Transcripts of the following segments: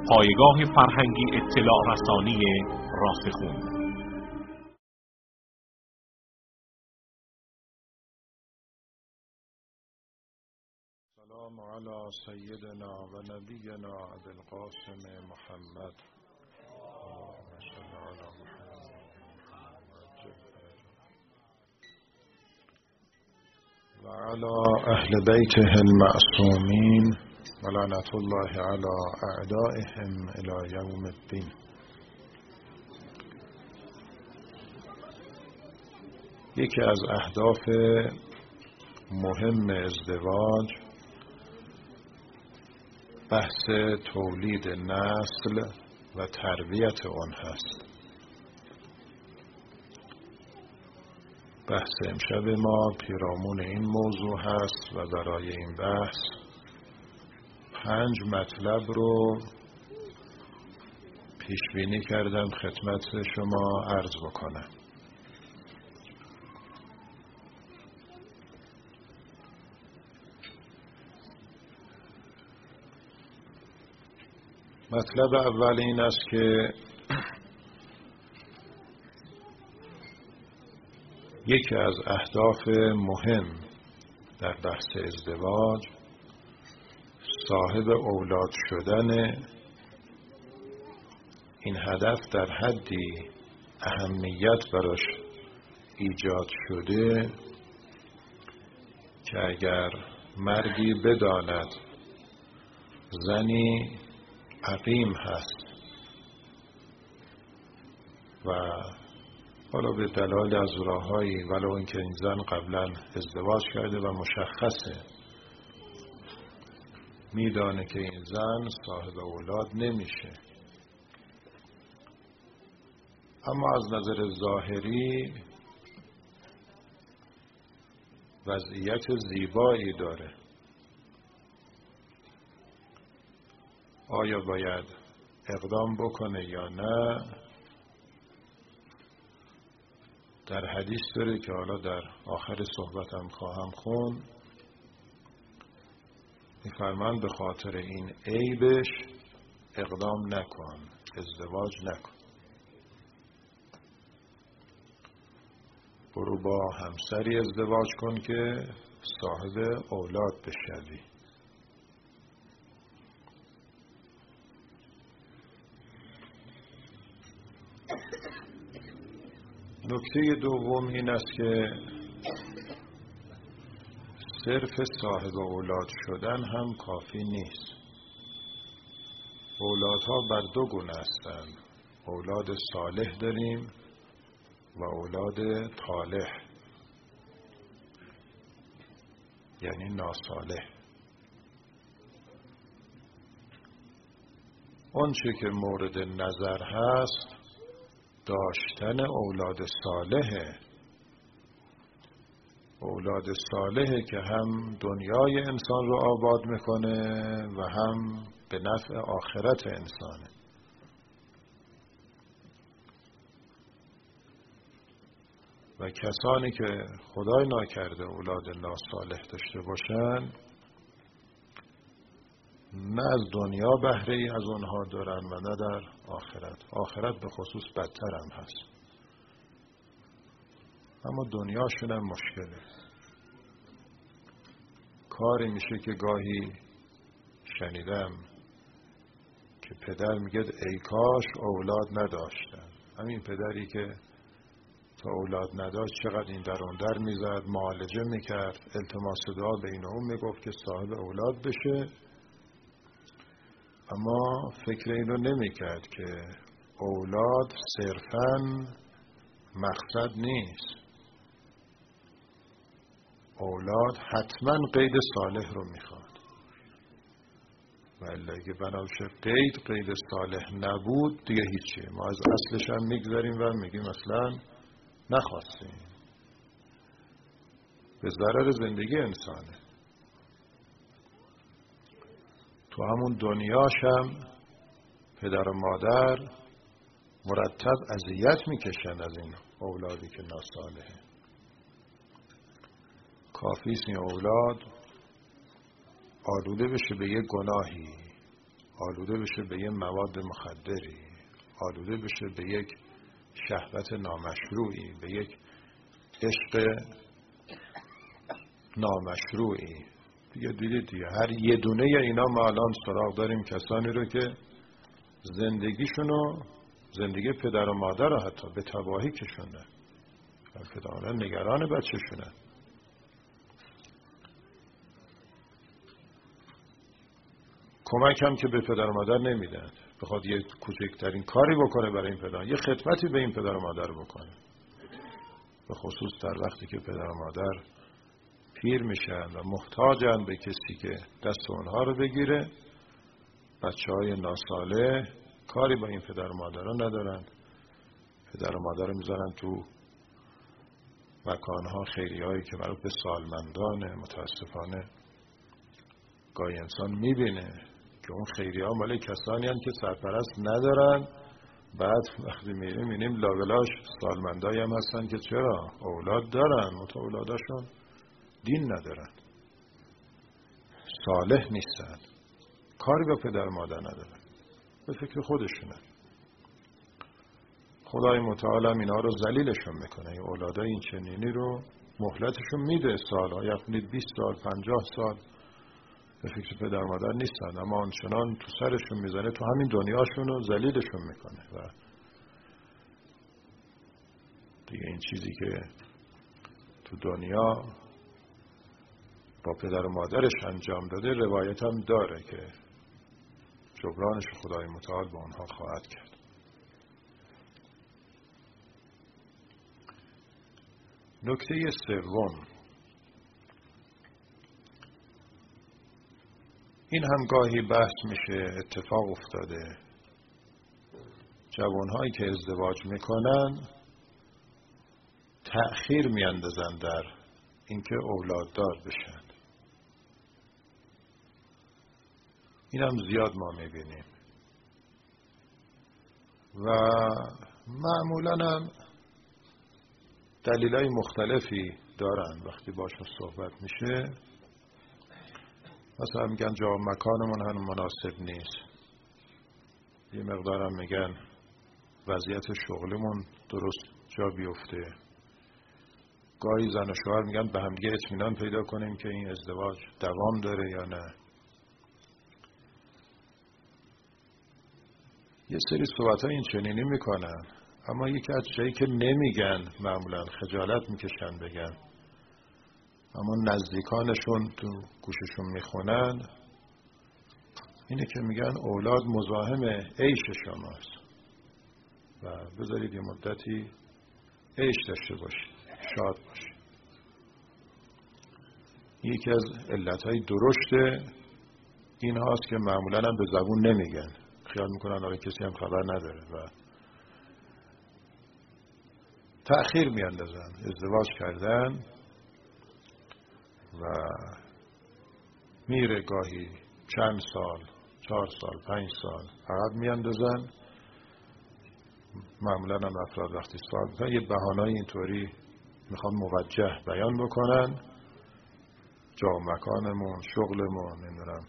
پایگاه فرهنگی اطلاع رسانی راسخون. سلام علی سیدنا و نبینا ابوالقاسم محمد و علی اهل بیته المعصومین و لعنت الله علی اعدائهم الی یوم الدین. یکی از اهداف مهم ازدواج بحث تولید نسل و تربیت آن هست. بحث امشب ما پیرامون این موضوع هست و برای این بحث 5 مطلب رو پیش بینی کردم خدمت شما عرض بکنم. مطلب اول این است که یکی از اهداف مهم در بحث ازدواج صاحب اولاد شدن. این هدف در حدی اهمیت براش ایجاد شده که اگر مردی بداند زنی عقیم هست و حالا به دلایل از راههایی ولو اینکه این زن قبلا ازدواج کرده و مشخصه میدانه که این زن صاحب اولاد نمیشه، اما از نظر ظاهری وضعیت زیبایی داره. آیا باید اقدام بکنه یا نه؟ در حدیث داره که حالا در آخر صحبتم خواهم خوند. می‌فرمایند به خاطر این عیبش اقدام نکن، ازدواج نکن، برو با همسری ازدواج کن که صاحب اولاد بشوی. نکته دوم این است که صرف صاحب اولاد شدن هم کافی نیست. اولادها بر 2 گونه هستند. اولاد صالح داریم و اولاد طالح، یعنی ناصالح. اون چه که مورد نظر هست داشتن اولاد صالحه. اولاد صالحه که هم دنیای انسان رو آباد میکنه و هم به نفع آخرت انسانه. و کسانی که خدای ناکرده اولاد ناصالح داشته باشن نه از دنیا بهره ای از اونها دارن و نه در آخرت. آخرت به خصوص بدتر هم هست، اما دنیاشون هم مشکله. کاری میشه که گاهی شنیدم که پدر میگه ای کاش اولاد نداشتن. همین پدری که تا اولاد نداشت چقدر این در اون در میزد، معالجه میکرد، التماس دعا به این و اون میگفت که صاحب اولاد بشه، اما فکر اینو نمیکرد که اولاد صرفاً مقصد نیست. اولاد حتما قید صالح رو میخواد، ولی اگه بنابشه قید صالح نبود دیگه هیچی. ما از اصلش هم میگذاریم و میگیم اصلا نخواستیم. به ضرر زندگی انسانه. تو همون دنیاش هم پدر و مادر مرتب اذیت میکشن از این اولادی که ناصالحه. کافیست این اولاد آلوده بشه به یه گناهی، آلوده بشه به یه مواد مخدری، آلوده بشه به یک شهوت نامشروعی، به یک عشق نامشروعی. دیگه دیدید دیگه هر یه دونه اینا ما الان سراغ داریم کسانی رو که زندگیشونو، زندگی پدر و مادر رو حتی به تباهی کشونده، پدران نگران بچه شونه. کمک هم که به پدر و مادر نمیدن، بخواد یه کوچکترین کاری بکنه برای این پدر، یه خدمتی به این پدر و مادر بکنه، به خصوص در وقتی که پدر و مادر پیر میشن و محتاجن به کسی که دست اونها رو بگیره. بچه‌های ناساله کاری با این پدر و مادر رو ندارن، پدر و مادر رو میذارن تو مکانها خیریهایی که مربوط به سالمندانه. متاسفانه گاهی انسان میبینه که اون خیریه‌ها مال کسانی هستند که سرپرست ندارن. بعد وقتی میبینیم لاولاش سالمندایی هم هستن که چرا اولاد دارن، متو اولاداشون دین ندارن، صالح نیستن، کاری با پدر مادر ندارن، به فکر خودشونه. خدای متعال هم اینا رو ذلیلشون میکنه. این اولادای این چنینی رو مهلتشون میده، سالها، یعنی 20 سال 50 سال به فکر پدر مادر نیستن، اما آنچنان تو سرشون میزنه تو همین دنیاشون رو ذلیلشون میکنه. و دیگه این چیزی که تو دنیا با پدر و مادرش انجام داده روایت هم داره که جبرانش خدای متعال با اونها خواهد کرد. نکته سوم، این هم گاهی بحث میشه، اتفاق افتاده جوانهایی که ازدواج میکنن تأخیر میاندازن در اینکه اولاددار بشن. این هم زیاد ما میبینیم و معمولا هم دلیلای مختلفی دارن. وقتی باشون صحبت میشه مثلا میگن جا و مکانمون هم مناسب نیست، یه مقدارم میگن وضعیت شغلمون درست جا بیفته. گاهی زن و شوهر میگن به هم دیگه اطمینان پیدا کنیم که این ازدواج دوام داره یا نه. یه سری صحبت‌ها این چنینی میکنن، اما یکی از چیزایی که نمیگن، معمولا خجالت میکشن بگن، اما نزدیکانشون تو گوششون میخونن، اینه که میگن اولاد مزاحم عیش شماست و بذارید یه مدتی عیش داشته باشید، شاد باشید. یکی از علتهای درشت این هاست که معمولا هم به زبون نمیگن، خیال میکنن آره کسی هم خبر نداره و تأخیر میاندازن. ازدواج کردن و میره گاهی چند سال، 4 سال 5 سال عقب میاندازن. معمولا هم افراد وقتی سوال میکنن یه بهانه‌ای اینطوری میخوان موجه بیان بکنن، جا و مکانمون، شغلمون، نمیدونم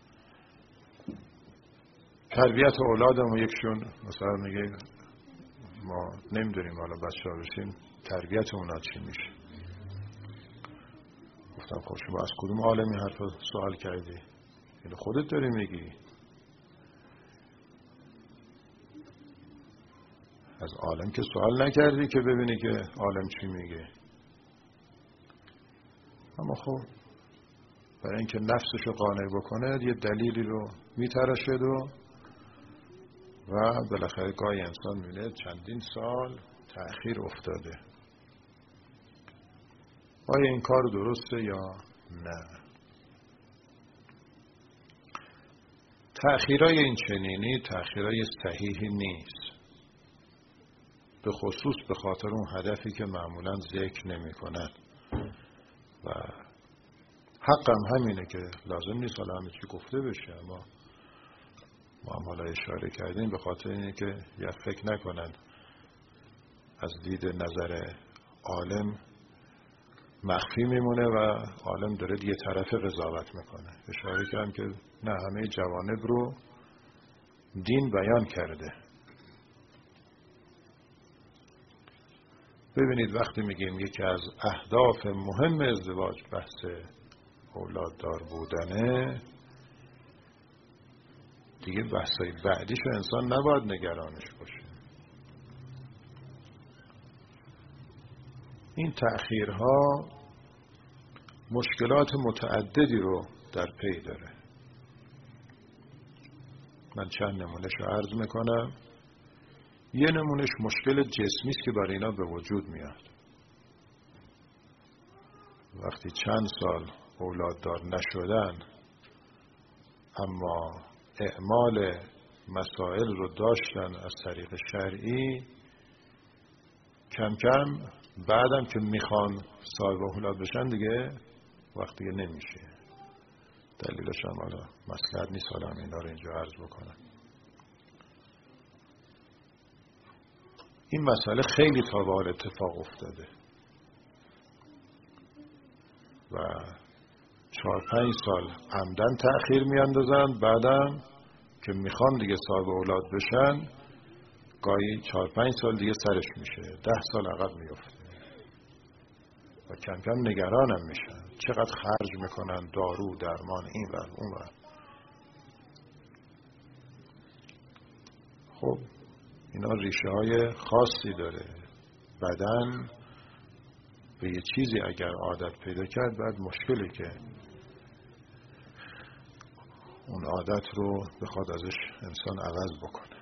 تربیت اولادمون. یکشون مثلا میگه ما نمیدونیم حالا بچه ها بشیم تربیت اونا چی میشه. گفتم خب شما از کدوم عالمی حرف سوال کردی؟ اینو خودت داری میگی، از عالم که سوال نکردی که ببینی که عالم چی میگه. اما خب برای اینکه نفسشو قانع بکنه یه دلیلی رو میتراشد و بالاخره گاهی انسان میبینه چندین سال تأخیر افتاده. آیا این کار درسته یا نه؟ تأخیرای این چنینی تأخیرای صحیحی نیست، به خصوص به خاطر اون هدفی که معمولا ذکر نمی کنن. و حقم همینه که لازم نیست حالا همه چی گفته بشه، اما ما هم حالا اشاره کردیم به خاطر اینه که یا فکر نکنن از دید نظر عالم مخفی میمونه و عالم داره یه طرف قضاوت میکنه. اشاره کردم که نه، همه جوانب رو دین بیان کرده. ببینید وقتی میگیم یکی از اهداف مهم ازدواج بحث اولاددار بودنه، دیگه بحثای بعدیش انسان نباید نگرانش باشه. این تأخیرها مشکلات متعددی رو در پی داره. من چند نمونهش رو عرض میکنم. یه نمونهش مشکل جسمی است که برای اینا به وجود میاد. وقتی چند سال اولاددار نشدن اما اعمال مسائل رو داشتن از طریق شرعی، کم کم بعدم که میخوان صاحب اولاد بشن دیگه وقتی نمیشه. دلیلش هم حالا مصلحت نیست حالا اینا رو اینجا عرض بکنم. این مسئله خیلی تا به حال اتفاق افتاده و 4-5 سال عمدن تأخیر میاندازن، بعدم که میخوان دیگه صاحب اولاد بشن گاهی 4-5 سال دیگه سرش میشه، 10 سال عقب میفته و کم کم نگرانم میشن چقدر خرج میکنن، دارو درمان این ور اون ور. خب اینا ریشه های خاصی داره. بدن به یه چیزی اگر عادت پیدا کرد بعد مشکلی که اون عادت رو بخواد ازش انسان عوض بکنه.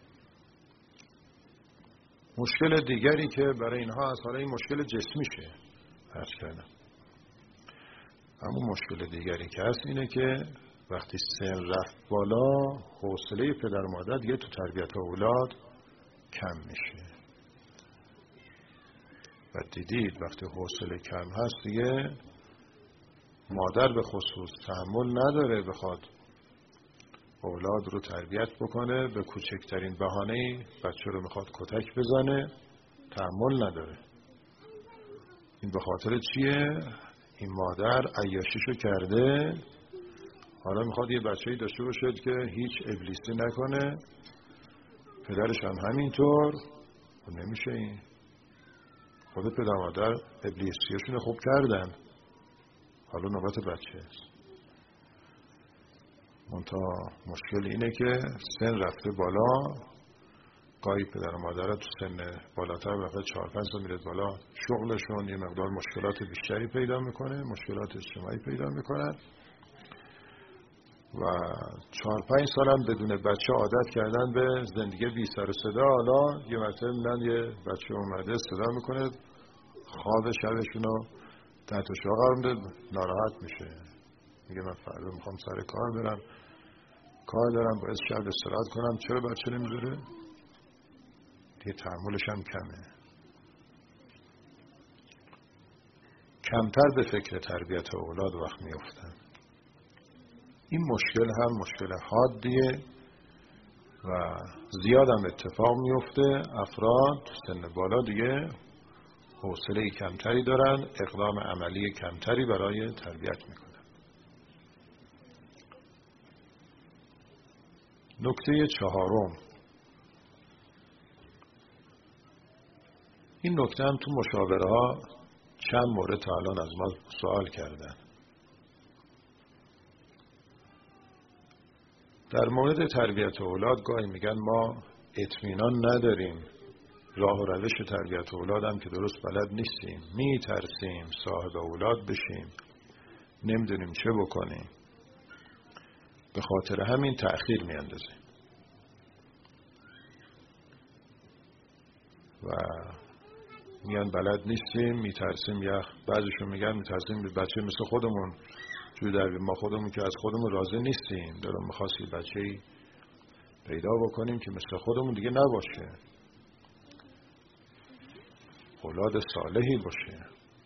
مشکل دیگری که برای اینها هست، حالا این مشکل جسمیشه عرض کردم، اما مشکل دیگری که هست اینه که وقتی سن رفت بالا حوصله پدر مادر دیگه تو تربیت اولاد کم میشه و دیدید وقتی حوصله کم هست دیگه مادر به خصوص تحمل نداره بخواد اولاد رو تربیت بکنه، به کوچکترین بهانه‌ای بچه رو میخواد کتک بزنه، تحمل نداره. این به خاطر چیه؟ این مادر عیاشیشو کرده، حالا میخواد یه بچه‌ای داشته باشه که هیچ ابلیسی نکنه، پدرش هم همینطور. خب نمیشه. این خود پدر مادر ابلیسیشون خوب کردن، حالا نوبت بچه است. منتها مشکل اینه که سن رفته بالا، گاهی پدر و مادر تو سن بالاتر رفته 4-5 سال میره بالا، شغلشون یه مقدار مشکلات بیشتری پیدا میکنه، مشکلات اجتماعی پیدا میکنن و 4-5 سال هم بدون بچه عادت کردن به زندگی بی سر و صدا. حالا یه مرتبه میدن یه بچه اومده صدا میکنه، خواب شبشونو تحت شعاع قرار میده، ناراحت میشه، میگه من فردا میخوام سر کار برم، کار دارم، باید شب استراحت کنم، چرا بچه نمیذاره؟ دیگه تحملش هم کمه. کمتر به فکر تربیت اولاد وقت میافتن. این مشکل هم مشکل حادیه و زیاد هم اتفاق میفته. افراد تو سن بالا دیگه حوصله کمتری دارن، اقدام عملی کمتری برای تربیت میکنن. نکته 4، این نکته هم تو مشاوره ها چند مورد تا الان از ما سوال کردن. در مورد تربیت اولاد گاهی میگن ما اطمینان نداریم، راه و روش تربیت اولاد هم که درست بلد نیستیم، میترسیم صاحب اولاد بشیم، نمیدونیم چه بکنیم، به خاطر همین تأخیر میاندازیم. و میان بلد نیستیم، میترسیم، یا بعضیشون میگن میترسیم به بچه مثل خودمون، چون در ما خودمون که از خودمون راضی نیستیم، دلم می‌خواست یه بچه‌ای پیدا بکنیم که مثل خودمون دیگه نباشه، اولاد صالحی باشه.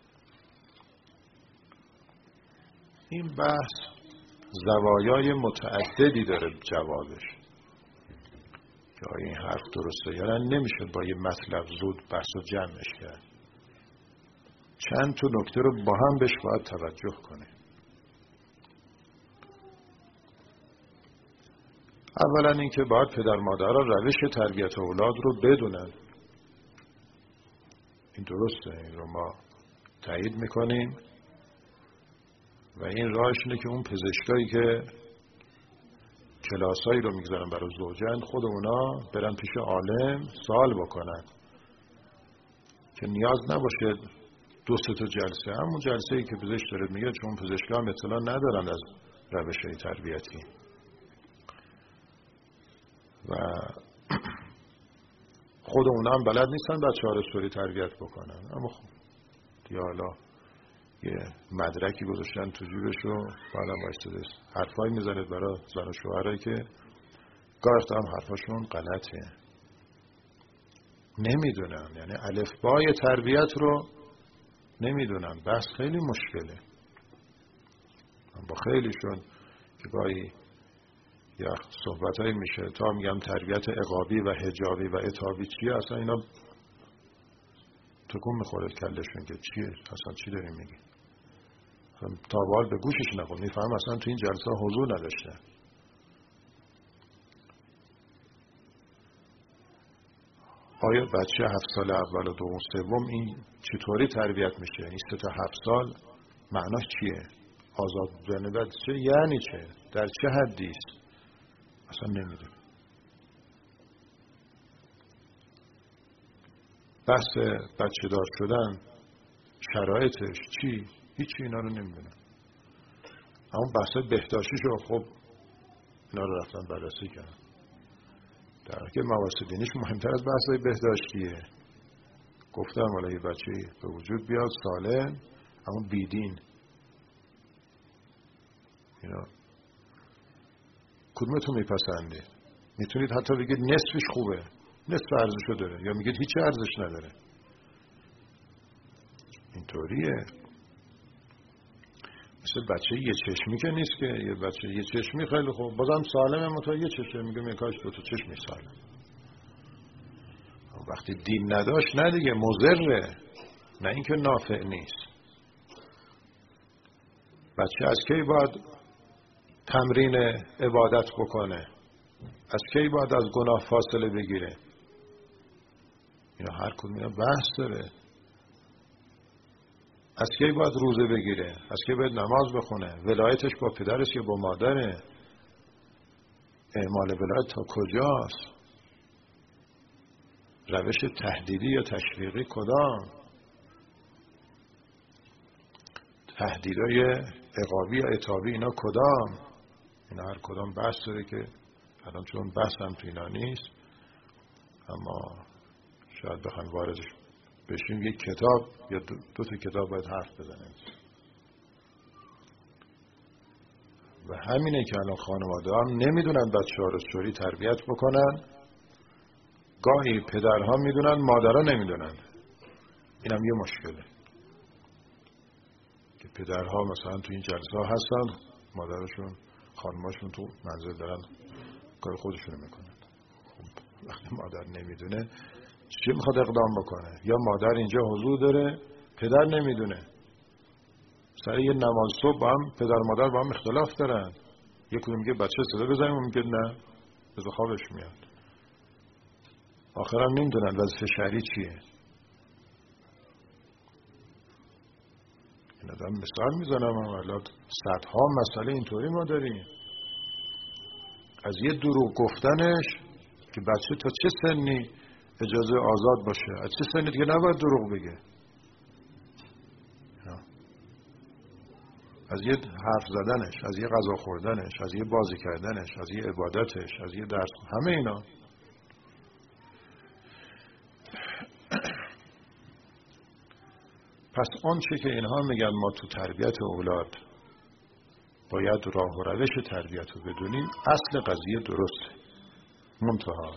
این بحث زوایای متعددی داره جوابش که آیا این حرف درسته یا نه. نمیشه با یه مطلب زود بحث و جمعش کرد. چند تا نکته رو با هم بهش باید توجه کنه. اولا اینکه باید پدر مادرها روش تربیت اولاد رو بدونن. این درسته، این رو ما تایید میکنیم و این راهش اینه که اون پزشکایی که کلاسایی رو میگذارن برای زوجین خود اونا برن پیش عالم سوال بکنن که نیاز نباشه 2-3 تا جلسه، همون جلسه‌ای که پزشک داره میگه، چون پزشکا هم اطلاع ندارن از روش‌های تربیتی و خود اونا هم بلد نیستن بچه‌ها رو طوری تربیت بکنن. اما خب دیگه حالا یه مدرکی گذاشتن تو جیبش و بعدم وایساده حرفایی میزنه برای زن و شوهرایی که گاهی هم حرفاشون غلطه، نمیدونن، یعنی الفبای تربیت رو نمیدونن. بحث خیلی مشکله. با خیلیشون که گاهی یا صحبتایی میشه تا میگم تربیت عقابی و حجابی و عتابی چیه، اصلا اینا تکون میخوره کلشون که چیه، اصلا چی داریم میگی، تا بال به گوشش نخورد، میفهم اصلا تو این جلسه حضور نداشته. آیا بچه 7 سال اول و دوم سوم این چطوری تربیت میشه؟ این 3 تا 7 سال معناش چیه؟ آزاد بودن بچه یعنی چه؟ در چه حدی است؟ اصلا نمیدونه. بحث بچه دار شدن شرایطش چی؟ هیچی اینا رو نمیدونه. اما بحث بهداشتیشو خب اینا رو رفتن بررسی کردن، در حالی که مباحث دینیش مهمتر از بحث بهداشتیه. گفتم حالا یه بچه به وجود بیاد سالم اما بیدین، اینا کدومتون میپسندید؟ میتونید حتی بگید نصفش خوبه، نصف ارزشو داره، یا میگید هیچ ارزش نداره. اینطوریه. مثل بچه یه چشمی که نیست که یه بچه یه چشمی خیلی خوب بازم سالمه، منتها یه چشم میگه میکاش 2 تا چشمی سالم. وقتی دین نداشت نه دیگه مضره، نه اینکه نافع نیست. بچه از کی باید تمرین عبادت بکنه؟ از کی باید از گناه فاصله بگیره؟ اینا هر کدوم اینا بحث داره. از کی باید روزه بگیره؟ از کی باید نماز بخونه؟ ولایتش با پدرش یا با مادره؟ اعمال ولایت تا کجاست؟ روش تهدیدی یا تشویقی کدام؟ تهدیدهای عقابی یا عتابی اینا کدام؟ اینا هر کدام بحث داره که الان چون بحث هم تو اینا نیست، اما شاید بخوایم واردش بشیم یک کتاب یا 2 تا کتاب باید حرف بزنیم. و همینه که الان خانواده هم نمیدونن بچه ها رو چوری تربیت بکنن. گاهی پدرها میدونن مادرها نمیدونن. اینم یه مشکله که پدرها مثلا تو این جلسه ها هستن، مادرشون خانماشون تو منزل دارن کار خودشونو میکنن. خب وقتی مادر نمیدونه چی میخواد اقدام بکنه؟ یا مادر اینجا حضور داره پدر نمیدونه، سر یه نماز صبح با هم پدر مادر با هم اختلاف دارن، یکی میگه بچه صدا بزنیم، اون میگه نه بذار خوابش میاد. آخرام نمیدونن وظیفه شرعی چیه. این آدم مثال میزنم، اما صدها مسئله اینطوری ما داریم. از یه دروغ گفتنش که بچه تا چه سنی اجازه آزاد باشه، از چه سنی دیگه نباید دروغ بگه. از یه حرف زدنش، از یه غذا خوردنش، از یه بازی کردنش، از یه عبادتش، از یه درس، همه اینا. پس آن چه که اینها میگن ما تو تربیت اولاد باید راه و روش تربیت رو بدونیم، اصل قضیه درسته. منتها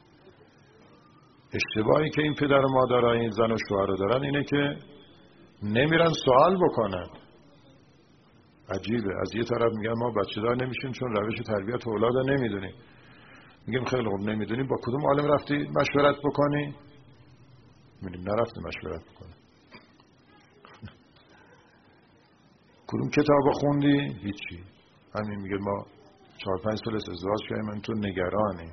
اشتباهی که این پدر و مادرها این زن و شوهر رو دارن اینه که نمیرن سوال بکنن. عجیبه. از یه طرف میگن ما بچه دار نمیشیم چون روش تربیت اولاد رو نمیدونیم. میگیم خیلی خوب نمیدونی، با کدوم عالم رفتی مشورت بکنی؟ میگیم نرفتی مشورت بکنی. کدوم کتاب خوندی؟ هیچی. همین میگه ما 4-5 سال ازدواج کردیم من تو نگرانی.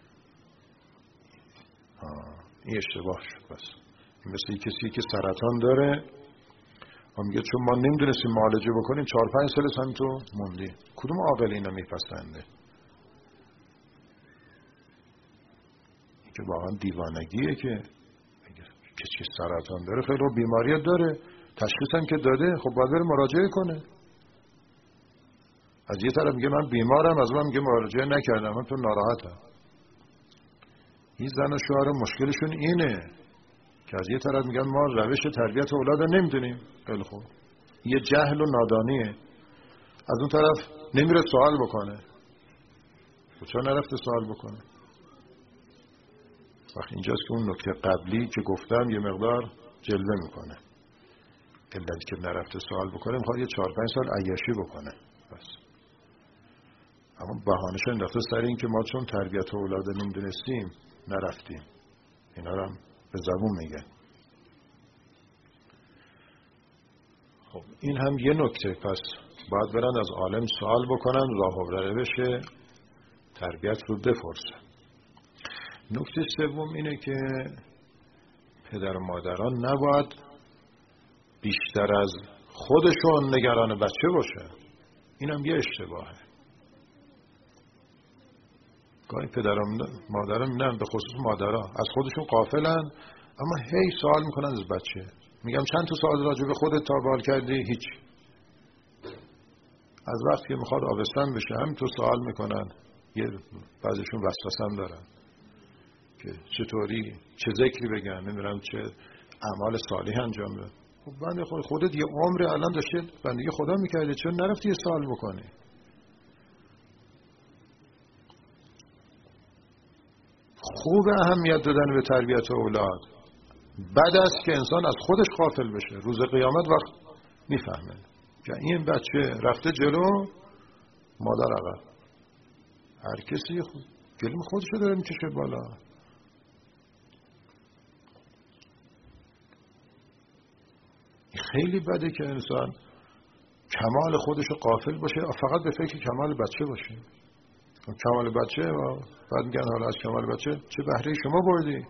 این اشتباه شد. بس این مثل کسی که سرطان داره و میگه چون ما نمیدونستیم معالجه بکنیم 4-5 سال هم تو موندی. کدوم عاقل اینو میپسنده؟ این که واقعا دیوانگیه که کسی سرطان داره خیلی بیماریت داره، تشخیص هم که داده، خب باید بره مراجعه کنه. از یه طرف میگه من بیمارم، از من میگه مراجعه نکردم، من تو ناراحتم. این زن و شوهر مشکلشون اینه که از یه طرف میگن ما روش تربیت اولاد نمیدونیم. خیلی خوب، یه جهل و نادانیه. از اون طرف نمیره سوال بکنه. چرا نرفته سوال بکنه؟ وقت اینجاست که اون نکته قبلی که گفتم یه مقدار جلوه میکنه. علت که نرفته سوال بکنه میخواد یه 4-5 سال عیاشی بکنه بس. اما بهانه‌ش انداخته سر این که ما چون تربیت اولاد نمیدونستیم نرفتیم. اینا رو هم به زبون میگه. خب این هم یه نکته. پس باید برن از عالم سوال بکنن، راه و روش تربیت رو بپرسن. نکته سوم اینه که پدر و مادران نباید بیشتر از خودشون نگران بچه باشه. این هم یه اشتباهه. گاهی پدر و مادران میدن، به خصوص مادرها، از خودشون غافلن اما هی سوال میکنن از بچه. میگم چند تا سوال راجع به خودت تا بال کردی؟ هیچ. از وقتی که میخواد آبستن بشه هم تو سوال میکنن. یه بعضیشون وسوسه هم دارن که چطوری چه ذکری بگن، نمیدونم چه اعمال صالح انجام بدن. خب بنده خودت یه عمر الان داشته بندگی خدا میکردی، چون نرفتی یه سوال بکنی؟ خوب اهمیت دادن به تربیت اولاد. بد است که انسان از خودش غافل بشه. روز قیامت وقت میفهمه که این بچه رفته جلو، مادر عقب. هر کسی گلیم خودشو داره میکشه بالا. خیلی بده که انسان کمال خودشو غافل باشه، فقط به فکر کمال بچه باشه. کمال بچه و بعد میگن حالا از کمال بچه چه بهره شما بردی؟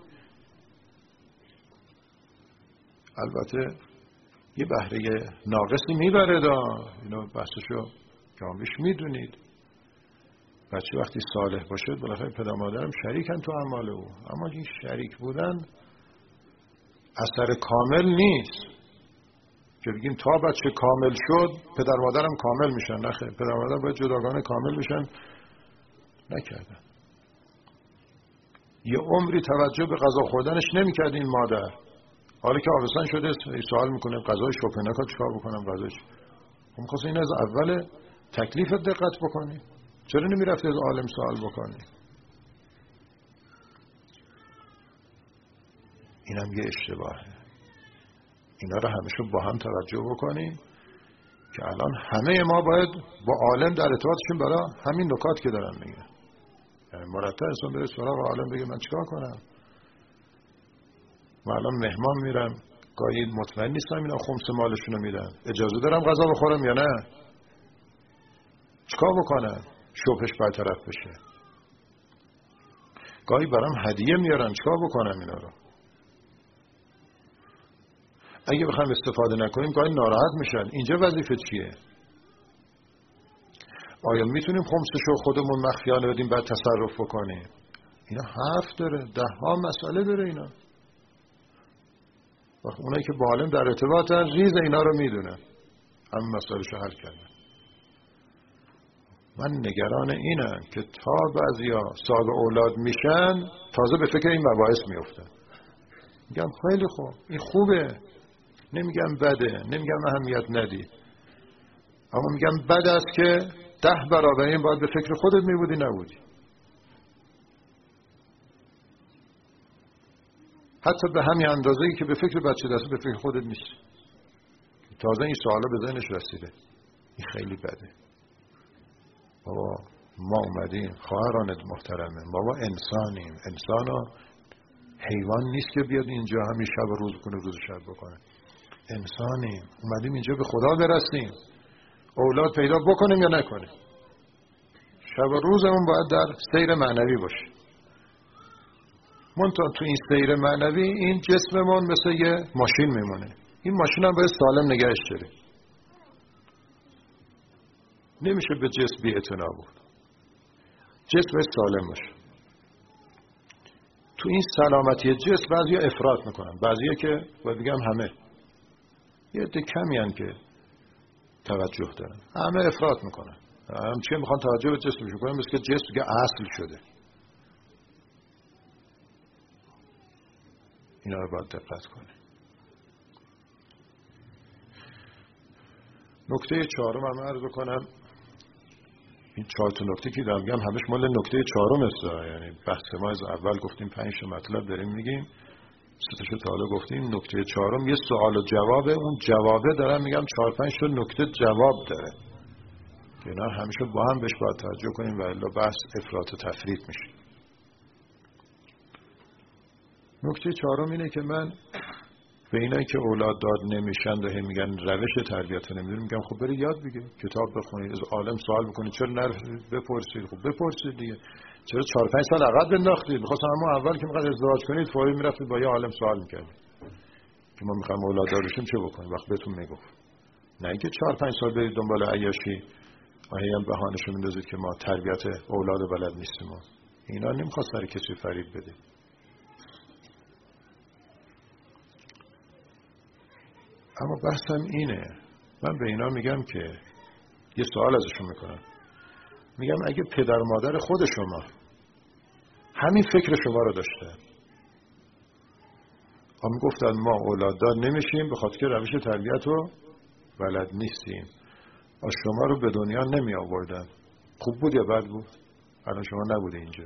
البته یه بهره ناقصی میبره دا، اینو بحثشو کاملش میدونید. بچه وقتی صالح باشه بالاخره پدر مادرم شریکن تو اعمال او، اما این شریک بودن اثر کامل نیست که بگیم تا بچه کامل شد پدر مادرم کامل میشن. نه خیر، پدر مادر باید جداگانه کامل میشن. نکردن. یه عمری توجه به غذا خوردنش نمیکرد این مادر. حالا که آبستن شده سوال میکنه غذای شوپنکا چیکار بکنم غذاش. خب می‌خواست این از اول تکلیفت دقت بکنی. چرا نمیرفتی از عالم سوال بکنی؟ اینم یه اشتباهه. اینا رو همیشه با هم توجه بکنی که الان همه ما باید با عالم در ارتباطشون برای همین نکات که دارن میگن. یعنی مرتب انسان بره سراغ عالم بگه من چیکار کنم؟ من الان مهمان میرم، گاهی مطمئن نیستم اینا خمس مالشونو میدن، اجازه دارم غذا بخورم یا نه؟ چیکار بکنم شوقش برطرف بشه؟ گاهی برام هدیه میارن، چیکار بکنم اینا رو؟ اگه بخوایم استفاده نکنیم گاهی ناراحت میشن. اینجا وظیفه چیه؟ آیا میتونیم خمسشو خودمون مخفیانه بدیم بعد تصرف بکنیم؟ اینا حرف داره، 10 مسئله داره اینا. وقت اونایی که با عالم در ارتباطن ریز اینا رو میدونن، همین مسائلشو حل کردن. من نگران اینم که تا بعضیا صاحب اولاد میشن تازه به فکر این مباحث میافتن. میگم خیلی خوب، این خوبه، نمیگم بده، نمیگم اهمیت ندی، اما میگم بد است که 10 برابر این باید به فکر خودت میبودی نبودی. حتی به همین اندازه‌ای که به فکر بچه دست به فکر خودت نیست. تازه این سوالا به ذهنش رسیده. این خیلی بده. بابا ما اومدیم، خواهران محترمه، بابا انسانیم. انسانا حیوان نیست که بیاد اینجا همین شب و روز کنه، روز شب بکنه. انسانیم، اومدیم اینجا به خدا برسیم. اولاد پیدا بکنیم یا نکنیم. شب و روزمون باید در سیر معنوی باشه. منتها تو این سیر معنوی این جسممون مثل یه ماشین میمونه. این ماشین هم باید سالم نگهش داریم. نمیشه به جسم بی‌اعتنا بود. جسم باید سالم باشه. تو این سلامتی جسم بعضیا افراط میکنن، بعضیا که باید بگم همه، یه عده کمی هن که توجه دارن، همه افراط میکنن، هم چیه میخوان توجه به جسمش کنن، مثل که جسم که اصل شده. اینا رو باید دقت کنیم. نکته چهارم هم عرض کنم، این 4 تا نکته که دارم میگم همش مال نکته چهارم است. یعنی بحث ما از اول گفتیم 5 تا مطلب داریم میگیم، 3 تاشو تا حالا گفتیم. نکته چهارم یه سوال و جوابه، اون جوابه دارم میگم 4-5 تا نکته جواب داره که اینا همیشه با هم بهش باید توجه کنیم و الا بحث افراط و تفریط میشه. نکته چهارم اینه که من به اینایی که اولاد داد نمیشن و میگن روش تربیت نمیدونم، میگم خب برید یاد بگیر، کتاب بخونید، از عالم سوال بکنید، چرا نرفتید بپرسید؟ خب بپرسید دیگه، چرا 4-5 سال عقب بنداختید؟ می‌خواستم اما اول که می‌خواید ازدواج کنید فوری میرفتید با یه عالم سوال میکردید که ما می‌خوایم اولاد دار بشیم چه بکنیم، وقت بهتون میگفت. نه اینکه 4-5 سال برید دنبال عیاشی هم بهانه‌شو میندازید که ما تربیت اولاد بلد نیستیم. اینا نمی‌خواست برای کسی فریب بده. اما بحثم اینه، من به اینا میگم که یه سوال ازشون میکنم، میگم اگه پدر مادر خود شما همین فکر شما رو داشته، هم گفتن ما اولاددار نمیشیم به خاطر که روش تربیت رو بلد نیستیم و شما رو به دنیا نمی آوردن، خوب بود یا بد بود؟ الان شما نبوده اینجا.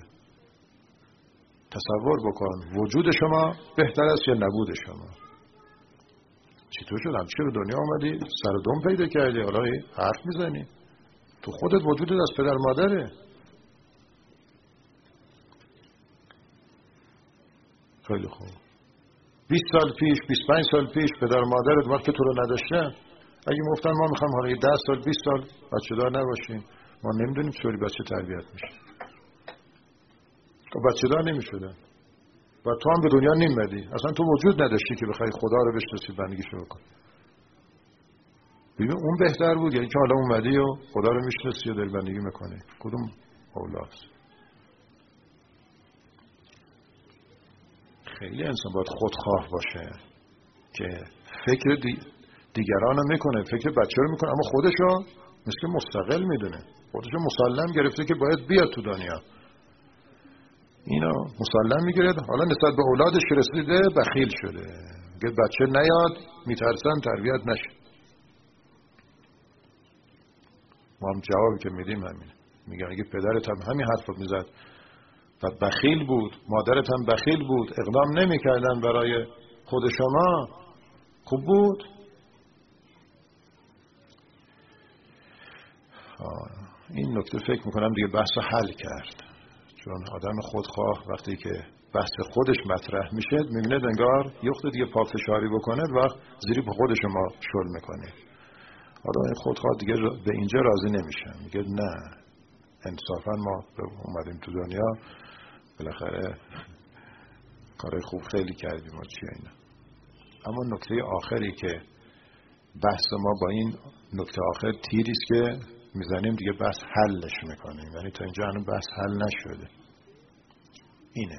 تصور بکن وجود شما بهتر است یا نبود شما؟ چطور شد همچه به دنیا آمدی سر و دم پیدا کردی حالا حرف میزنی؟ تو خودت وجودت از پدر مادره. خیلی خوب. 20 سال پیش 25 سال پیش پدر مادرت وقتی که تو رو نداشتن اگه گفتن ما میخوایم حالا 10 سال 20 سال بچه دار نباشیم، ما نمیدونیم چطوری بچه تربیت میشه. خب بچه دار نمیشدن و تو هم به دنیا نمیمدی، اصلا تو وجود نداشتی که بخوای خدا رو بشناسی بندگیشو بکنی. ببین اون بهتر بود یعنی که حالا اومدی و خدا رو میشناسی و دل بندگی میکنی؟ کدوم اولاست؟ خیلی انسان باید خودخواه باشه که فکر دیگران رو میکنه، فکر بچه رو میکنه، اما خودشو مثل مستقل میدونه، خودشو مسلم گرفته که باید بیاد تو دنیا. اینا مسلم میگیره، حالا نسبت به اولادش رسیده بخیل شده، میگه بچه نیاد میترسن تربیت نشه. ما هم جوابی که میدیم همینه، میگه اگه پدرت هم همین حرف رو میزد و بخیل بود، مادرت هم بخیل بود، اقدام نمیکردن برای خود شما، خوب بود؟ این نکته فکر میکنم دیگه بحث حل کرد، چون آدم خودخواه وقتی که بحث خودش مطرح میشه میبینه انگار یخت دیگه پافشاری بکنه و زیری به خود شما شل میکنه. حالا این خودخواه دیگه به اینجا راضی نمیشه، میگه نه انصافا ما اومدیم تو دنیا بالاخره کارهای خوب خیلی کردیم و چیه اینا. اما نکته آخری که بحث ما با این نکته آخر تیریست که میزنیم دیگه بحث حلش میکنیم، یعنی تا اینجا هنوز بحث حل نشده. اینه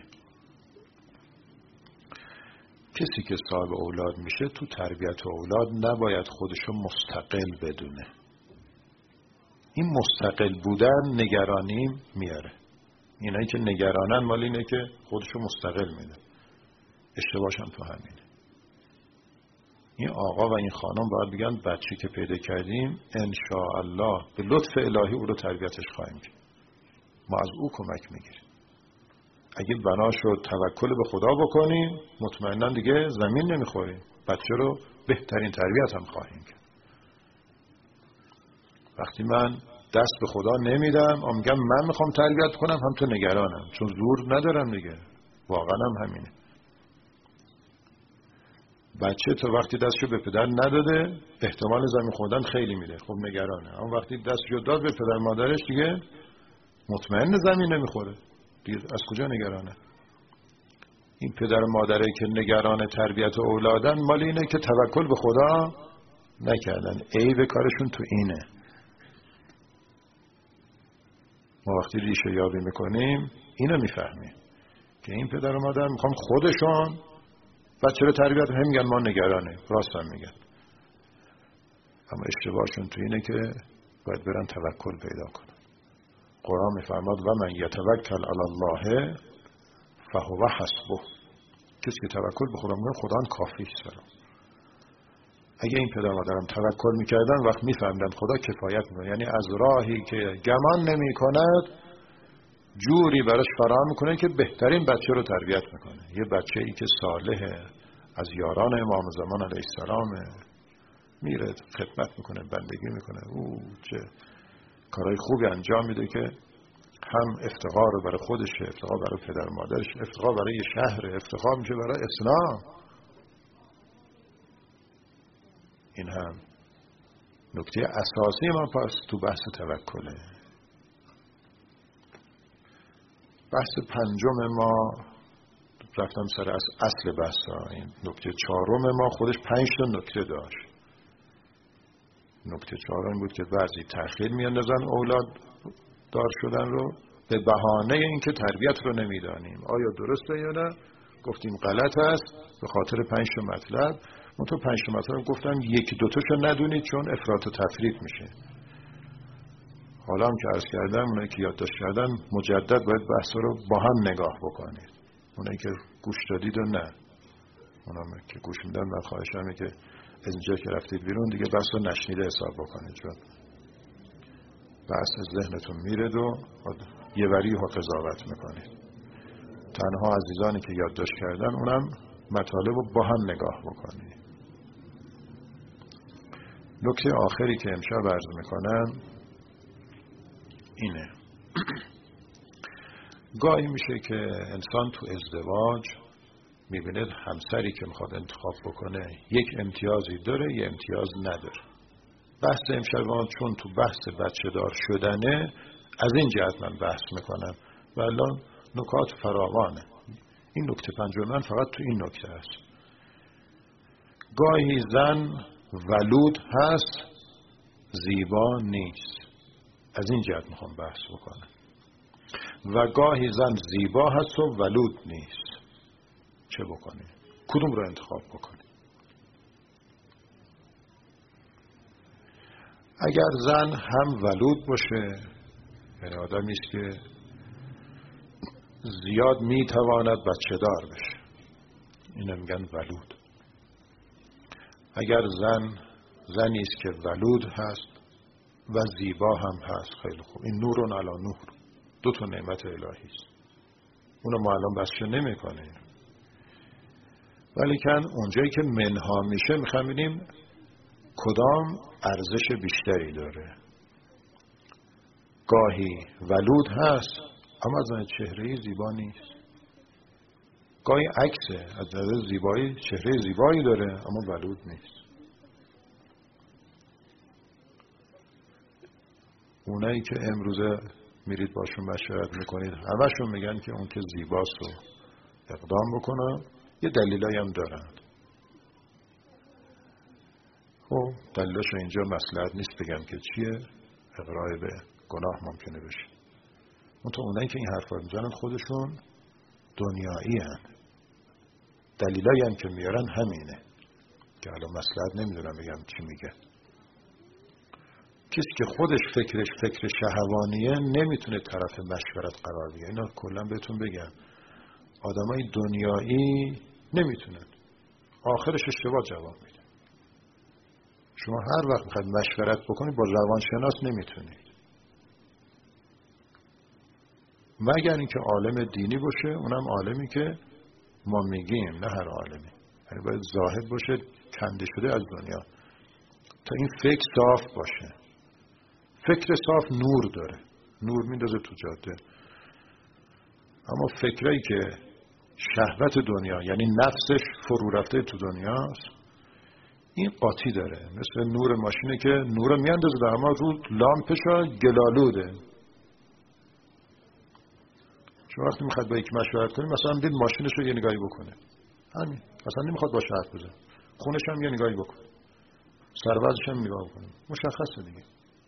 کسی که صاحب اولاد میشه تو تربیت اولاد نباید خودشو مستقل بدونه. این مستقل بودن نگرانی میاره. اینایی که نگرانن مال اینه که خودشو مستقل میده. اشتباهشم تو همینه. این آقا و این خانم باید بگن بچه که پیدا کردیم انشاءالله به لطف الهی او رو تربیتش خواهیم کرد. ما از او کمک میگیریم. اگه بنا شد توکل به خدا بکنیم مطمئنا دیگه زمین نمیخوریم، بچه رو بهترین تربیت هم خواهیم کرد. وقتی من دست به خدا نمیدم و میگم من میخوام تربیت کنم، هم تو نگرانم چون زور ندارم دیگه. واقعا هم همینه. بچه تا وقتی دستشو به پدر نداده احتمال زمین خوردن خیلی میده، خب نگرانه. اما وقتی دستشو داد به پدر مادرش دیگه مطمئن زمین نمیخوره دیر از کجا نگرانه؟ این پدر و مادره که نگران تربیت اولادن مال اینه که توکل به خدا نکردن. عیب کارشون تو اینه. ما وقتی ریشه یابی میکنیم اینو میفهمیم که این پدر و مادر میخوان خودشون بچه رو تربیت هم میگن ما نگرانه، راست هم میگن، اما اشتباهشون تو اینه که باید برن توکل پیدا کنن. قرآن میفرماد و من یتوکل علی الله فهو حسبه. کسی که توکل به خدا میکنه خدا کافی است. اگه این پدر مادرم توکل میکردن وقت میفهمیدن خدا کفایت میکنه، یعنی از راهی که گمان نمیکند جوری براش فراهم میکنه که بهترین بچه رو تربیت میکنه. یه بچه ای که صالحه، از یاران امام زمان علیه السلامه، میره خدمت میکنه، بندگی میکنه، او چه کارهای خوبی انجام میده که هم افتخار رو برای خودشه، افتخار برای پدر مادرش، افتخار برای شهر، افتخار میشه برای اسلام. این هم نکته اساسی ما پس تو بحث توکله. بحث پنجم ما رفتم سر اصل بحثا. این نکته چهارم ما خودش 5 نکته داشت. نکته چهارم بود که بعضی تأخیر میاندازن اولاد دار شدن رو به بهانه اینکه تربیت رو نمیدانیم. آیا درسته یا نه؟ گفتیم غلط است به خاطر 5 مطلب. من تو 5 مطلب گفتم 1-2 تاشو ندونید چون افراط و تفریط میشه. حالا هم که عرض کردم اونایی که یادداشت کردن مجدد باید بحثا رو با هم نگاه بکنید. اونایی که گوش دادید و نه، اونایی که گوش میدن من خواهشمه که از اینجا که رفتید بیرون دیگه بحث رو نشنیده حساب بکنید، چون بحث از ذهنتون میره و یه وری ها قضاوت میکنید. تنها عزیزانی که یادداشت کردن اونم مطالب رو با هم نگاه بکنید. نکته آخری که امشب عرض میکنم اینه. گاهی میشه که انسان تو ازدواج میبینید همسری که میخواد انتخاب بکنه یک امتیازی داره، یک امتیاز نداره. بحث امشب ما چون تو بحث بچه دار شدنه از این جهت من بحث میکنم و الان نکات فراوانه. این نکته پنجم من فقط تو این نکته هست. گاهی زن ولود هست زیبا نیست، از این جهت میخوام بحث بکنم. و گاهی زن زیبا هست و ولود نیست، چه بکنی؟ کدوم رو انتخاب بکنی؟ اگر زن هم ولود باشه، یعنی آدمی است که زیاد میتواند بچه دار بشه، اینو میگن ولود. اگر زنی است که ولود هست و زیبا هم هست، خیلی خوب. این نورون علی نور، 2 نعمت الهی است. اونو ما الان بحثش نمی‌کنیم، ولی کن اونجایی که منها میشه میخوام ببینیم کدام ارزش بیشتری داره. گاهی ولود هست اما از نظر چهره‌ای زیبا نیست. گاهی عکسه، از نظر زیبایی چهره زیبایی داره اما ولود نیست. اونایی که امروزه میرید باشون مشورت میکنید همشون میگن که اون که زیباست رو اقدام بکنه. یه دلیلایی هم دارن. خب دلیلش اینجا مصلحت نیست بگم که چیه، اقرار به گناه ممکنه بشه. اونایی که این حرفا میزنن خودشون دنیایی هن. دلیلایی هم که میارن همینه که الان مصلحت نمیدونم بگم چی میگه. کسی که خودش فکرش فکر شهوانیه نمیتونه طرف مشورت قرار بگیره. اینا کلا بهتون بگم آدمای دنیایی نمیتونن، آخرش اشتباه جواب میده. شما هر وقت میخواید مشورت بکنید با روانشناس نمیتونید، مگر اینکه عالم دینی باشه، اونم عالمی که ما میگیم، نه هر عالمی. یعنی باید زاهد باشه، کنده شده از دنیا، تا این فکر صاف باشه. فکر صاف نور داره، نور میندازه تو جاده. اما فکری که شهوت دنیا یعنی نفسش فرو رفته تو دنیاست، این قاطی داره. مثل نور ماشینه که نور میاندازه در اما رو لامپش گلالوده، شما وقتی میخواد با یک مشورت کنید، مثلا دید ماشینش رو یه نگاهی بکنه، همین، مثلا نمیخواد باشه حرف بزنه، خونش هم یه نگاهی بکنه، سروازش هم نگاه بکنه، مشخصه دیگه.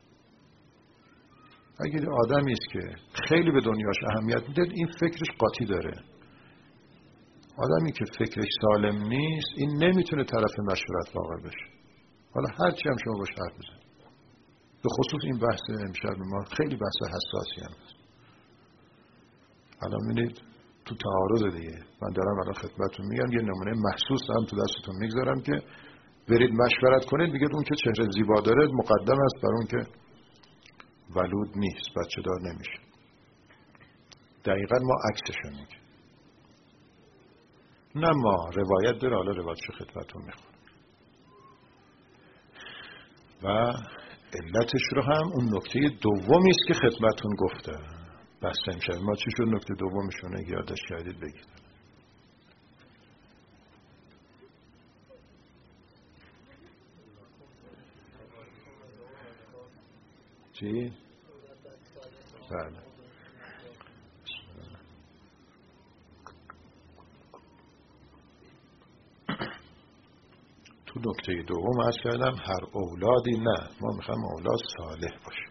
اگه آدمی است که خیلی به دنیاش اهمیت میده، این فکرش قاطی داره. آدمی که فکرش سالم نیست، این نمیتونه طرف مشورت واقع بشه. حالا هرچی هم شما باش حرف بزنید. به خصوص این بحث امشب ما خیلی بحث حساسی هم هست. الان می‌بینید تو تعارض دیگه، من دارم الان خدمتتون میگم، یه نمونه محسوس هم تو دستتون میگذارم که برید مشورت کنید، میگه اون که چهره زیبا داره مقدم است بر اون که ولود نیست، بچه دار نمیشه. دقیقا ما عکسشو میگه. نه ما روایت داره، حالا روایتشو خدمتتون میخونم. و علتش رو هم اون نکته دومی است که خدمتتون گفته. بس امشب ما چی شد نکته دومشونه اگه یادش کردید بگید. چی؟ بله. تو نکته دوم عرض کردم هر اولادی نه، ما میخوایم اولاد صالح باشه.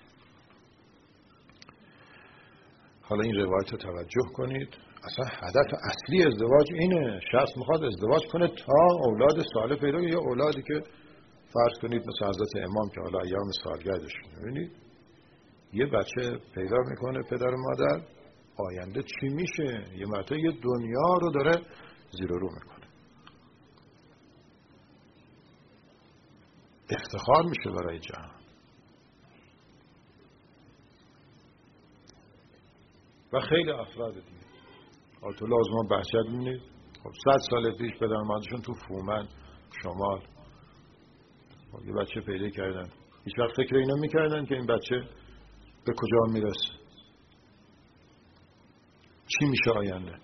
حالا این روایت رو توجه کنید، اصلا هدف اصلی ازدواج اینه. شخص میخواد ازدواج کنه تا اولاد صالح پیدا کنه، یا اولادی که فرض کنید مثل حضرت امام که حالا ایام سالگردش، ببینید یه بچه پیدا میکنه پدر و مادر، آینده چی میشه؟ یه مرتبه یه دنیا رو داره زیر و رو میکنه، افتخار میشه برای جهان. و خیلی افراد دیگه آیت الله آزمان بحثیت میبینید، خب 100 سال پیش پدر و مادرشون تو فومن شمال یه بچه پیدا کردن، هیچ وقت فکر اینا میکردن که این بچه به کجا میرسه، چی میشه آینده.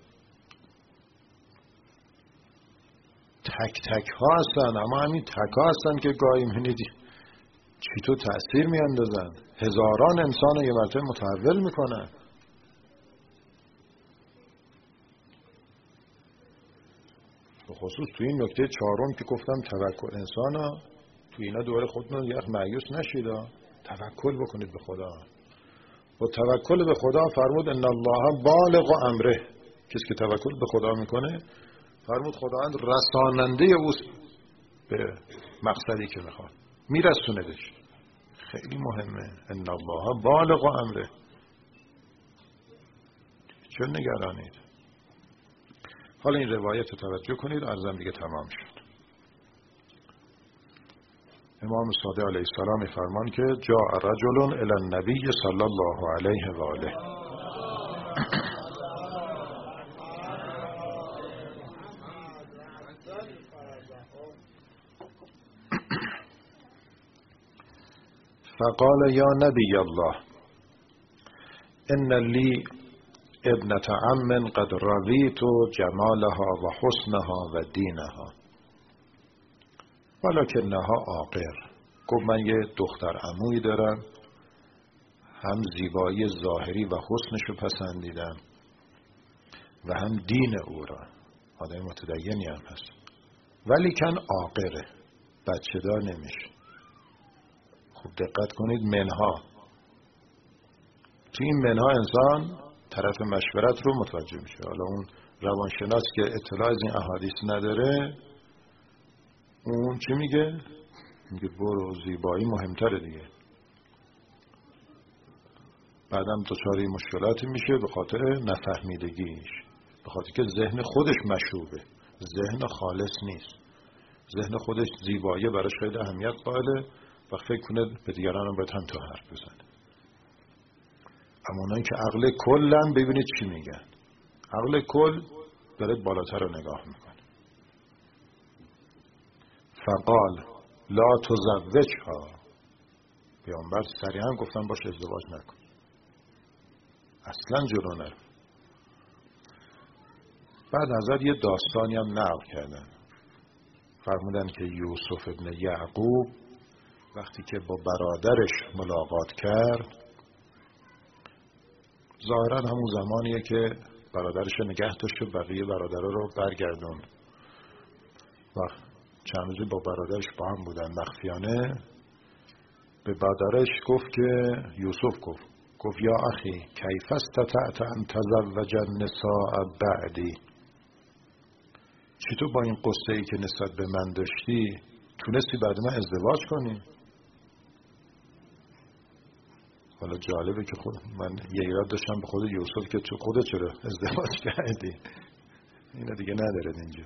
تک تک ها هستن، اما همین تک ها هستن که گاهی میبینید چی تو تأثیر میاندازن، هزاران انسان رو یه مرتبه متحول میکنن. به خصوص توی این نکته چهارم که گفتم توکل انسان ها، توی اینا دوباره خودتون یه مایوس نشید، توکل بکنید به خدا. و توکل به خدا فرمود ان الله بالغ امره، کسی که توکل به خدا میکنه فرمود خداوند رساننده اوست به مقصدی که میخواد، میرسوندش. خیلی مهمه، ان الله بالغ امره. چه نگرانید. حالا این روایت رو توجه کنید، عرضم دیگه تمام شد. امام صادق علیه السلام فرمان که جاء رجل الی النبی صلی الله علیه و آله، فقال یا نبی الله ان لی ابنة عم قد رضیت جمالها و حسنها و دینها ولکنها عاقر. گفت من یه دختر عمویی دارم، هم زیبایی ظاهری و حسنش رو پسندیدم و هم دین او را، آدم متدینی هم هست، ولیکن عاقره، بچه دار نمیشه. خوب دقت کنید، منها، تو این منها انسان طرف مشورت رو متوجه میشه. حالا اون روانشناس که اطلاع از این احادیث نداره، اون چی میگه؟ میگه برو، زیبایی مهمتره دیگه. بعدم دچار مشکلاتی میشه به خاطر نفهمیدگیش، به خاطر که ذهن خودش مشوبه، ذهن خالص نیست، ذهن خودش زیبایی براش خیلی اهمیت قائله و فکر کنه به دیگران هم باید هم تو حرف بزنه. اما اونایی که عقل کلن، ببینید چی میگن. عقل کل داره بالاتر رو نگاه میکنه. فقال لا تزوجها، پیامبر صریحا گفتن باش ازدواج نکن، اصلا جلو نرو. بعد حضرت یه داستانی هم نقل کردن، فرمودن که یوسف ابن یعقوب وقتی که با برادرش ملاقات کرد، ظاهرا همون زمانیه که برادرش نگه داشت و بقیه برادرها رو برگردوند و چند روزی با برادرش با هم بودن مخفیانه. به برادرش گفت که یوسف گفت یا اخی کیف استطعت ان تزوج النساء بعدی، چطور با این قصه ای که نسبت به من داشتی تونستی بعد من ازدواج کنی؟ حالا جالبه که من یه ایراد داشتم به خود یوسف که تو خودت چرا ازدواج کردی؟ اینا دیگه ندارد اینجا.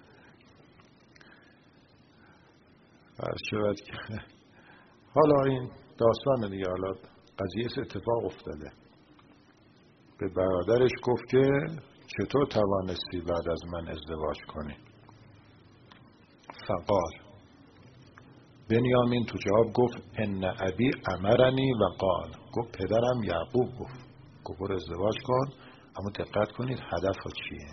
حالا این داستان دیگه، حالا قضیه اتفاق افتاده. به برادرش گفت که چطور توانستی بعد از من ازدواج کنی؟ فقال، بنیامین تو جواب گفت ان ابی امرنی و قال، گفت پدرم یعقوب گفت برو ازدواج کن، اما دقت کنید هدف چیه؟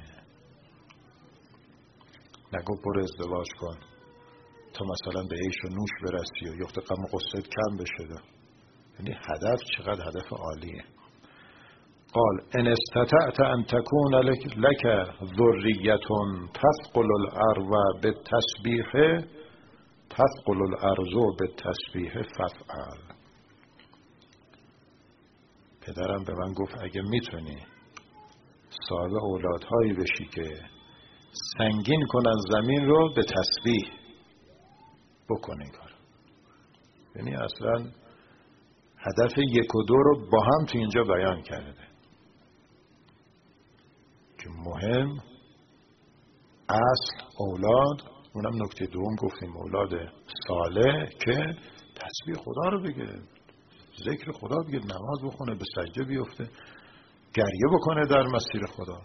نگفت برو ازدواج کن تا مثلا به عیش و نوش برسی و یخت غم و غصت کم بشه. یعنی هدف چقدر هدف عالیه. قال ان استطعت ان تكون لك ذریه تثقل الارض بالتسبیح تثقل الارض بالتسبیح فافعل. پدرم به من گفت اگه میتونی صاحب اولادهایی بشی که سنگین کنن زمین رو به تسبیح، بکن این کار. یعنی اصلا هدف 1 و 2 رو با هم تو اینجا بیان کرده که مهم اصل اولاد، اونم نکته دوم گفتیم اولاد صالح که تسبیح خدا رو بگه، ذکر خدا بگه، نماز بخونه، به سجده بیفته، گریه بکنه در مسیر خدا،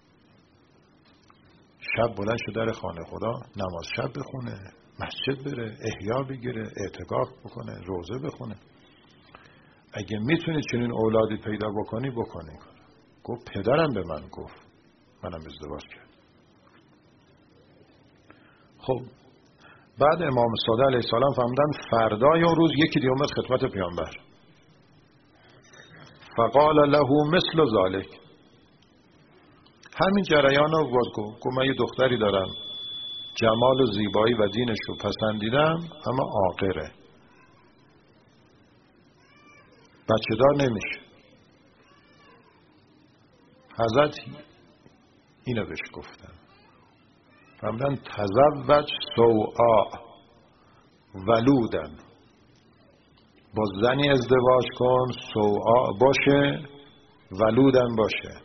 شب بلند شد در خانه خدا نماز شب بخونه، مسجد بره، احیا بگیره، اعتکاف بکنه، روزه بخونه. اگه میتونی چنین اولادی پیدا بکنی بکنی. گفت پدرم به من گفت، منم ازدواج کرد. خب بعد امام صادق علیه السلام فهمدن فردای اون روز یکی دیگه اومد خدمت پیامبر، فقال له مثل ذلك، همین جریان رو گفت من یه دختری دارم جمال و زیبایی و دینش رو پسندیدم اما عاقره، بچه دار نمیشه. حضرت اینو بهش گفتن، فهمدن تزوج سوعا ولودن، با زنی ازدواج کن سوعا باشه ولودن باشه.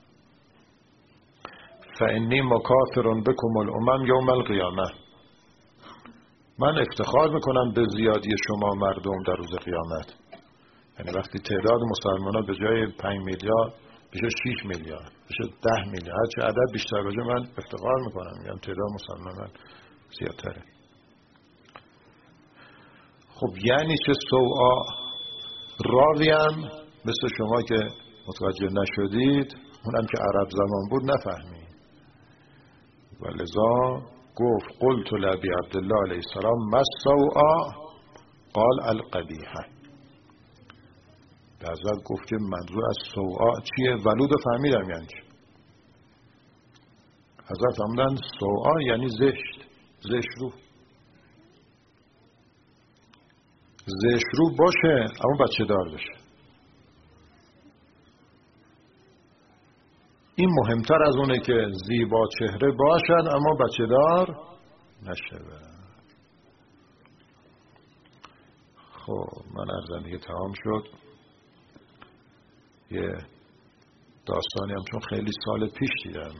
فانی مکافر بکم الامم یوم القیامه، من افتخار میکنم به زیادی شما مردم در روز قیامت. یعنی وقتی تعداد مسلمانان به جای 5 میلیارد بشه 6 میلیارد بشه 10 میلیارد، هرچه عدد بیشتر باشه من افتخار میکنم، میگم تعداد مسلمانان زیادتره. خب یعنی چه سوعا؟ راویم مثل شما که متوجه نشدید، اونم که عرب زمان بود نفهمید، و لذا گفت قلت لابی عبدالله علیه السلام ما سوعا؟ قال القبیحه. حضرت گفت که منظور از سوعا چیه؟ ولود فهمیدم یعنی چی. حضرت فهمیدن سوعا یعنی زشت رو، زشت رو باشه اما بچه دار بشه. این مهمتر از اونه که زیبا چهره باشد اما بچه دار نشه. خب من عرضم دیگه تمام شد. یه داستانی هم چون خیلی سال پیش دیدم،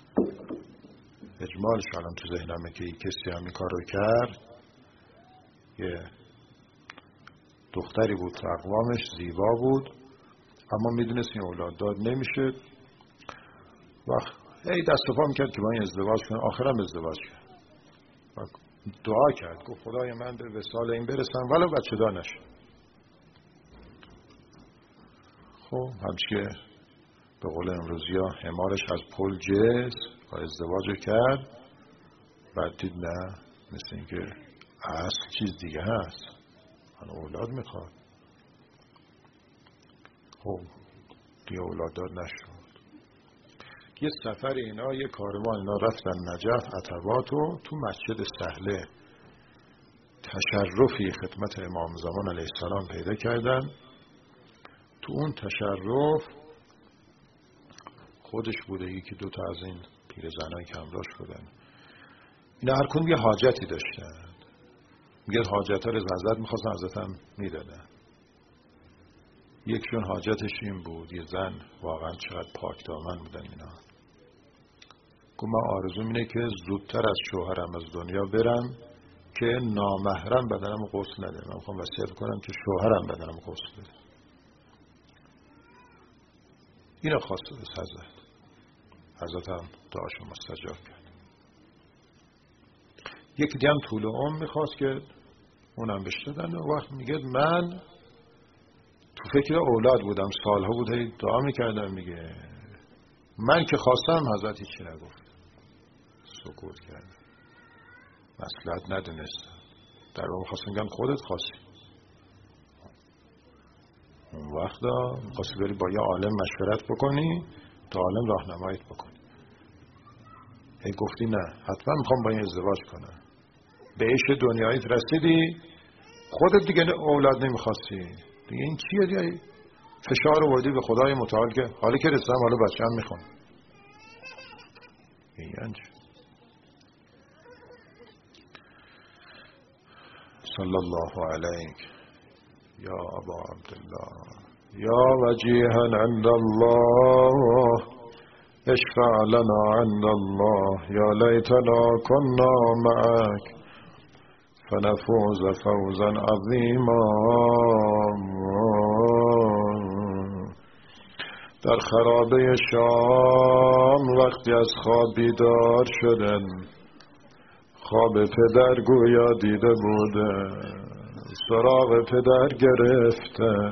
اجمالش الان تو ذهنمه که کسی همین کار رو کرد. یه دختری بود اقوامش زیبا بود اما میدونست این اولاد داد نمیشه و هی دست و پا میکرد که من ازدواج کنم. آخرم ازدواج کرد و دعا کرد، گفت خدای من به وصال این برسم ولو بچه دار نشه. خب همچه به قول امروزی ها حمارش از پل جز و ازدواج کرد. بعد دید نه، مثل اینکه اصل چیز دیگه هست، من اولاد میخواد. خب دیگه اولاد دار نشد. یه سفر اینا، یه کاروان اینا رفتن نجف عتبات و تو مسجد سهله تشرفی خدمت امام زمان علیه السلام پیدا کردن. تو اون تشرف خودش بوده، یکی دوتا از این پیرزنان که همراهش بودن، اینا هر کدوم یه حاجتی داشتن. میگه حاجت‌ها رو حضرت می‌خواستن، حضرت هم میدادن. یکشون حاجتش این بود، یه زن واقعا چقدر پاک دامن بودن اینا، گفت من آرزوم اینه که زودتر از شوهرم از دنیا برم که نامحرم بدنم غسل نده. من میخوام وصیت کنم که شوهرم بدنم غسل بده. اینا خواست از حضرت هم دعاشو مستجاب کرد. یک دیگه هم طول عمر میخواست که اونم بهش دادن. و وقت میگه من تو فکر اولاد بودم، سالها بود دعا میکردم. میگه من که خواستم حضرت هیچی نگفت، سکوت کرد، مصلحت ندونستم. در اون خواستم بگم خودت خواستی. اون وقتا میخواستی بری با یه عالم مشورت بکنی تا عالم راهنماییت بکنی. هی گفتی نه حتما میخوام با این ازدواج کنم. به عیش دنیاییت رسیدی، خودت دیگه اولاد نمیخواستی دیگه. این چیه دیگه؟ فشار آوردی به خدای متعال که حالا که رسیدم حالا بچه‌ام میخوام. این صلی الله علیک یا ابا عبدالله یا وجیها عند الله اشفع لنا عند الله یا لیتنا كنا معك فنفوز فوزا عظیما. در خرابه شام وقتی از خواب بیدار شدن، خواب پدر گویا دیده بوده، سراغ پدر گرفته،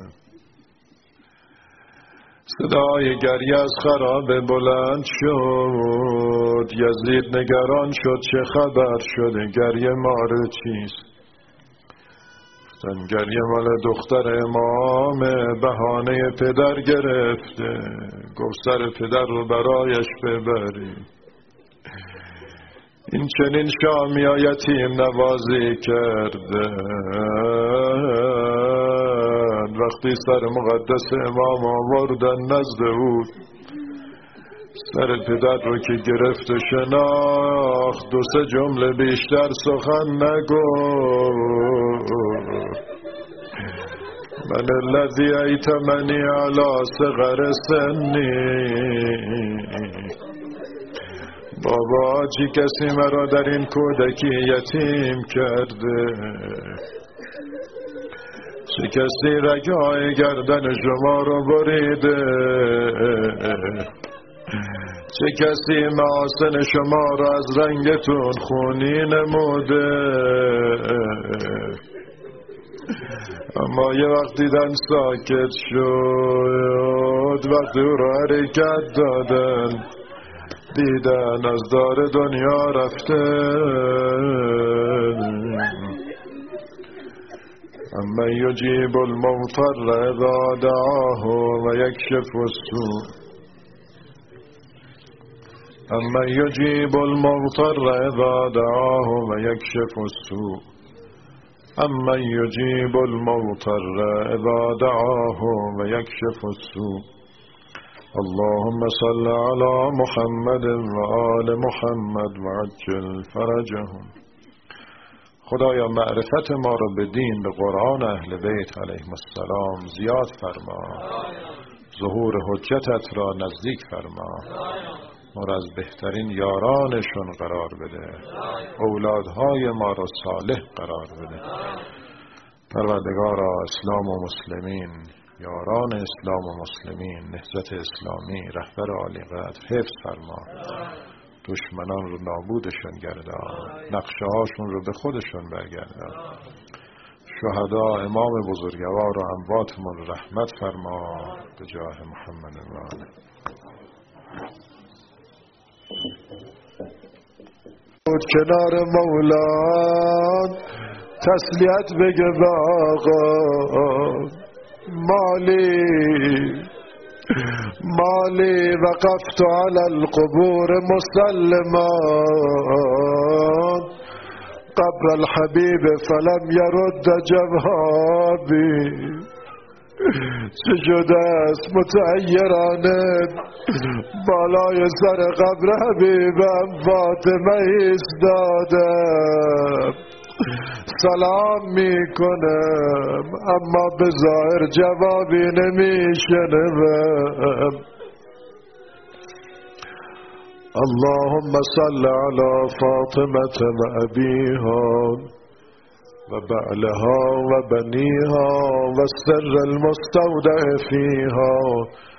صدای گریه از خرابه بلند شد. یزید نگران شد چه خبر شده، گریه مال چیست؟ گفتن گریه مال دختر امامه، بهانه پدر گرفته، گفت سر پدر رو برایش ببری. این چنین شامی یتیم نوازی کرده، وقتی سر مقدس امام آوردن نزد او، سر پدر رو که گرفت و شناخت، دو سه جمله بیشتر سخن نگفت. من الذی ایتمنی علی صغر سنی، بابا چی کسی مرا در این کودکی یتیم کرده، چه کسی رگهای گردن شما رو بریده، چه کسی محاسن شما رو از رنگتون خونی نموده. اما یه وقت دیدن ساکت شد، وقتی او رو حرکت دادن، دیدن از دار دنیا رفته. اما یجیب المضطر اذا دعاه و یکشف السوء، اما یجیب المضطر اذا دعاه و یکشف السوء، اما یجیب المضطر اذا دعاه و یکشف السوء. اللهم صل على محمد و آل محمد و عجل فرجهم. خدایا معرفت ما رو به دین، به قرآن اهل بیت علیهم السلام زیاد فرما، ظهور حجتت را نزدیک فرما، ما را از بهترین یارانشون قرار بده، اولادهای ما را صالح قرار بده. پروردگارا اسلام و مسلمین، یاران اسلام و مسلمین، نهضت اسلامی، رهبر عالی قدر حفظ فرما، دشمنان رو نابودشون گردان، نقشه هاشون رو به خودشون برگردان، شهدا امام بزرگوار و امواتمون رو رحمت فرما به جاه محمد و آله. کنار مولان تسلیت بگه به آقا، مالی مالي وقفت على القبور مسلما قبر الحبيب فلم يرد جوابي چجوده است متعیرانه بالای سر قبر حبیبم فاطمه ایستاده سلام میکنم اما به ظاهر جوابی نمیشنوم اللهم صل على فاطمة وأبيها وبعلها وبنيها والسر المستودع فيها